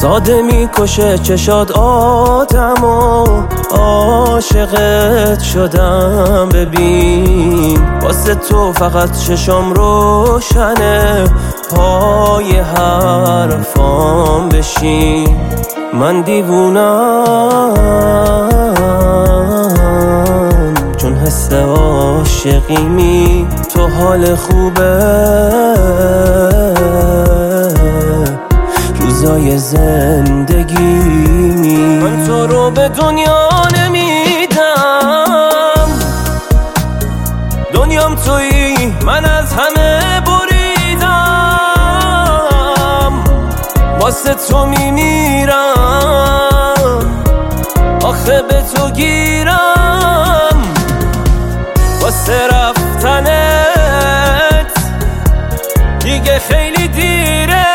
ساده میکشه چشاد آدمو، عاشقت شدم ببین، واسه تو فقط چشم روشنه، پای حرفام بشین. من دیوونم چون حس عاشقیمی، تو حال خوبه روزای زندگیمی. من تو رو به دنیا نمیدم، دنیام تویی، من از همه بریدم، واسه تو میمیرم، آخه به تو گیرم، واسه رفتنت دیگه خیلی دیره.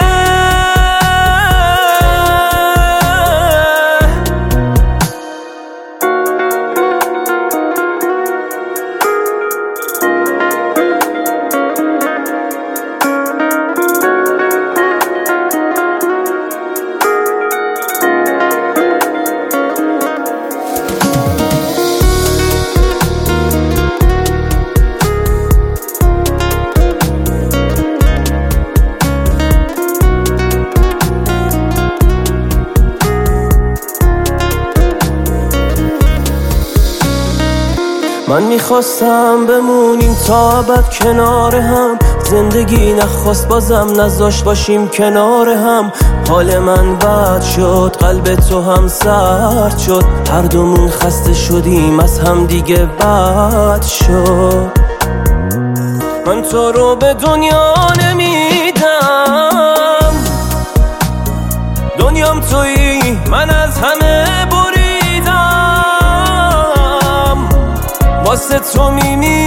من میخواستم بمونیم تا ابد کنار هم، زندگی نخواست بازم نذاشت باشیم کنار هم. حال من بد شد، قلب تو هم سرد شد، هر دومون خسته شدیم از هم دیگه بد شد. من تو رو به دنیا نمیدم، دنیام تویی، من از همه بریدم، واسه تو میمیرم،